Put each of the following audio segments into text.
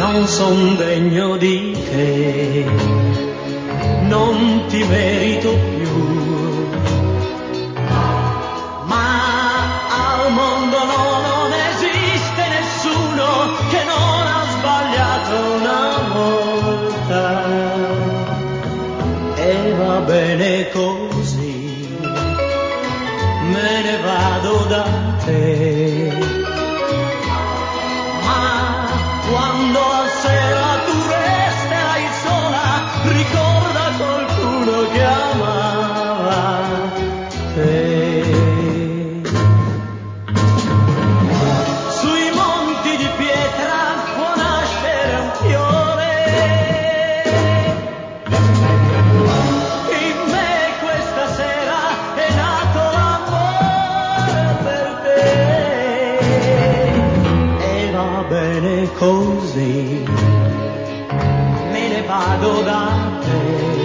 non son degno di te, non ti merito più, ma al mondo non esiste nessuno che non ha sbagliato una volta, e va bene così, me ne vado da te. Quando a sera tu resterai sola, ricorda qualcuno che amava te. Sui monti di pietra può nascere un fiore, in me questa sera è nato l'amore per te, e va bene così, me ne vado da te,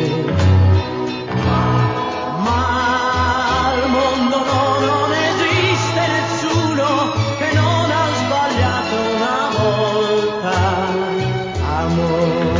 ma al mondo non esiste nessuno che non ha sbagliato una volta, amore.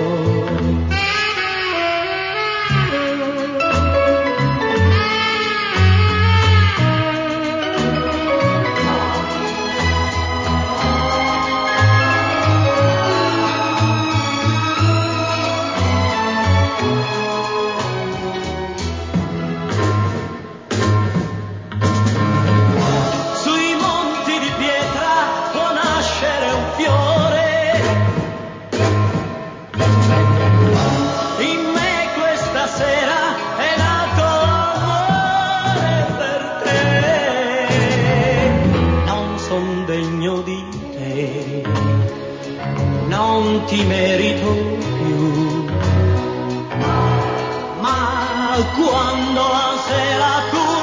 Non ti merito più, ma quando la sera tu